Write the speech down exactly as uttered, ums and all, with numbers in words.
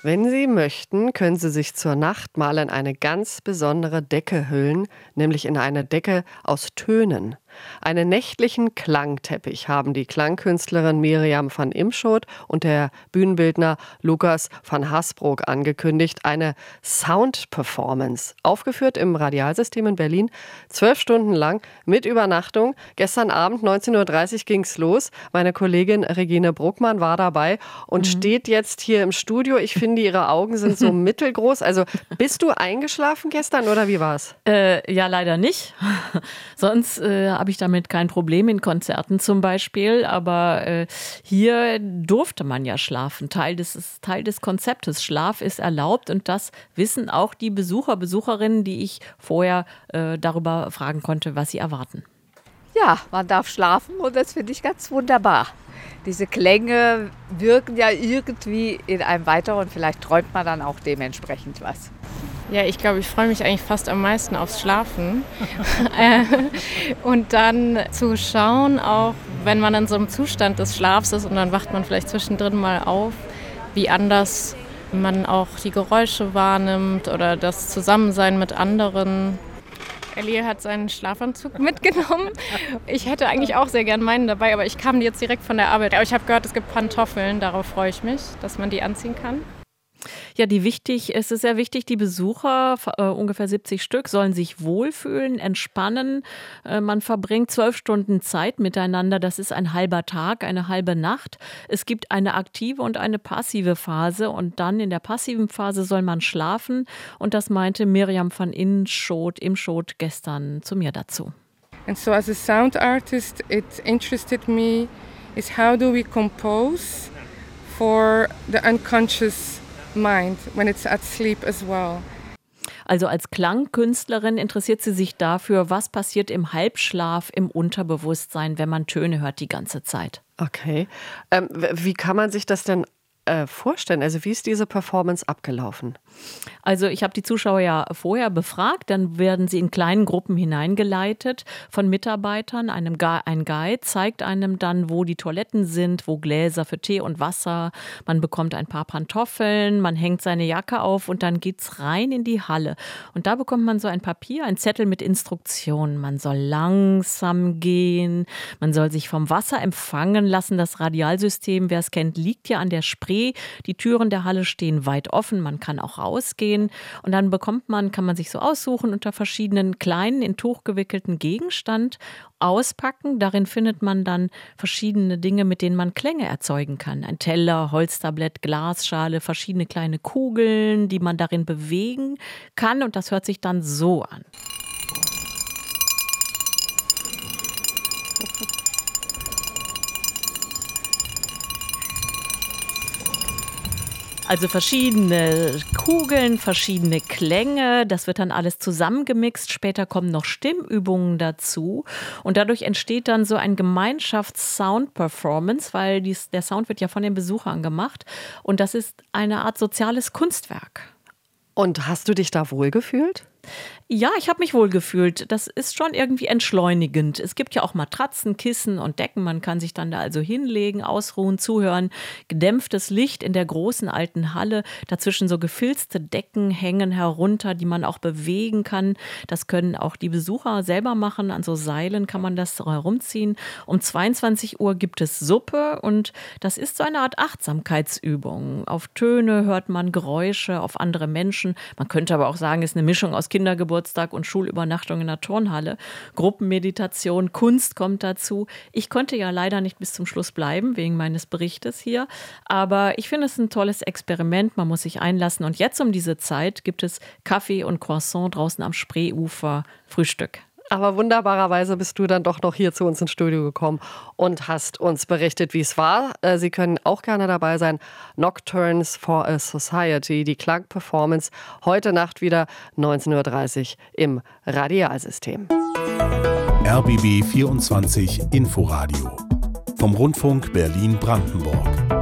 Wenn Sie möchten, können Sie sich zur Nacht mal in eine ganz besondere Decke hüllen, nämlich in eine Decke aus Tönen. Einen nächtlichen Klangteppich haben die Klangkünstlerin Mirjam van Imschoot und der Bühnenbildner Lukas van Hasbroek angekündigt. Eine Sound-Performance, aufgeführt im Radialsystem in Berlin, zwölf Stunden lang mit Übernachtung. Gestern Abend neunzehn Uhr dreißig ging es los. Meine Kollegin Regine Bruckmann war dabei und mhm. steht jetzt hier im Studio. Ich finde, ihre Augen sind so mittelgroß. Also bist du eingeschlafen gestern oder wie war's? Äh, ja, leider nicht. Sonst äh, habe ich damit kein Problem, in Konzerten zum Beispiel. Aber äh, hier durfte man ja schlafen. Teil des, ist Teil des Konzeptes. Schlaf ist erlaubt und das wissen auch die Besucher, Besucherinnen, die ich vorher äh, darüber fragen konnte, was sie erwarten. Ja, man darf schlafen und das finde ich ganz wunderbar. Diese Klänge wirken ja irgendwie in einem weiter und vielleicht träumt man dann auch dementsprechend was. Ja, ich glaube, ich freue mich eigentlich fast am meisten aufs Schlafen. Und dann zu schauen, auch wenn man in so einem Zustand des Schlafs ist und dann wacht man vielleicht zwischendrin mal auf, wie anders man auch die Geräusche wahrnimmt oder das Zusammensein mit anderen. Ellie hat seinen Schlafanzug mitgenommen. Ich hätte eigentlich auch sehr gern meinen dabei, aber ich kam jetzt direkt von der Arbeit. Aber ich habe gehört, es gibt Pantoffeln, darauf freue ich mich, dass man die anziehen kann. Ja, die wichtig, es ist sehr wichtig, die Besucher, äh, ungefähr siebzig Stück, sollen sich wohlfühlen, entspannen. Äh, man verbringt zwölf Stunden Zeit miteinander. Das ist ein halber Tag, eine halbe Nacht. Es gibt eine aktive und eine passive Phase und dann in der passiven Phase soll man schlafen. Und das meinte Mirjam van Imschoot, Imschoot gestern zu mir dazu. And so as a sound artist, it interested me is how do we compose for the unconscious mind when it's at sleep as well. Also als Klangkünstlerin interessiert sie sich dafür, was passiert im Halbschlaf, im Unterbewusstsein, wenn man Töne hört die ganze Zeit. Okay. Ähm, wie kann man sich das denn äh, vorstellen? Also wie ist diese Performance abgelaufen? Also ich habe die Zuschauer ja vorher befragt, dann werden sie in kleinen Gruppen hineingeleitet von Mitarbeitern. Einem Gu- ein Guide zeigt einem dann, wo die Toiletten sind, wo Gläser für Tee und Wasser. Man bekommt ein paar Pantoffeln, man hängt seine Jacke auf und dann geht's rein in die Halle. Und da bekommt man so ein Papier, ein Zettel mit Instruktionen. Man soll langsam gehen, man soll sich vom Wasser empfangen lassen. Das Radialsystem, wer es kennt, liegt ja an der Spree. Die Türen der Halle stehen weit offen, man kann auch rausgehen und dann bekommt man, kann man sich so aussuchen unter verschiedenen kleinen, in Tuch gewickelten Gegenstand auspacken. Darin findet man dann verschiedene Dinge, mit denen man Klänge erzeugen kann. Ein Teller, Holztablett, Glasschale, verschiedene kleine Kugeln, die man darin bewegen kann und das hört sich dann so an. Also verschiedene Kugeln, verschiedene Klänge, das wird dann alles zusammengemixt. Später kommen noch Stimmübungen dazu und dadurch entsteht dann so ein Gemeinschafts-Sound-Performance, weil dies, der Sound wird ja von den Besuchern gemacht und das ist eine Art soziales Kunstwerk. Und hast du dich da wohlgefühlt? Ja, ich habe mich wohl gefühlt. Das ist schon irgendwie entschleunigend. Es gibt ja auch Matratzen, Kissen und Decken. Man kann sich dann da also hinlegen, ausruhen, zuhören. Gedämpftes Licht in der großen alten Halle. Dazwischen so gefilzte Decken hängen herunter, die man auch bewegen kann. Das können auch die Besucher selber machen. An so Seilen kann man das herumziehen. Um zweiundzwanzig Uhr gibt es Suppe und das ist so eine Art Achtsamkeitsübung. Auf Töne hört man Geräusche, auf andere Menschen. Man könnte aber auch sagen, es ist eine Mischung aus Kindergeburtstag und Schulübernachtung in der Turnhalle. Gruppenmeditation, Kunst kommt dazu. Ich konnte ja leider nicht bis zum Schluss bleiben, wegen meines Berichtes hier. Aber ich finde es ein tolles Experiment. Man muss sich einlassen. Und jetzt um diese Zeit gibt es Kaffee und Croissant draußen am Spreeufer, Frühstück. Aber wunderbarerweise bist du dann doch noch hier zu uns ins Studio gekommen und hast uns berichtet, wie es war. Sie können auch gerne dabei sein. Nocturnes for a Society, die Klangperformance, heute Nacht wieder neunzehn Uhr dreißig im Radialsystem. R B B vierundzwanzig Inforadio vom Rundfunk Berlin-Brandenburg.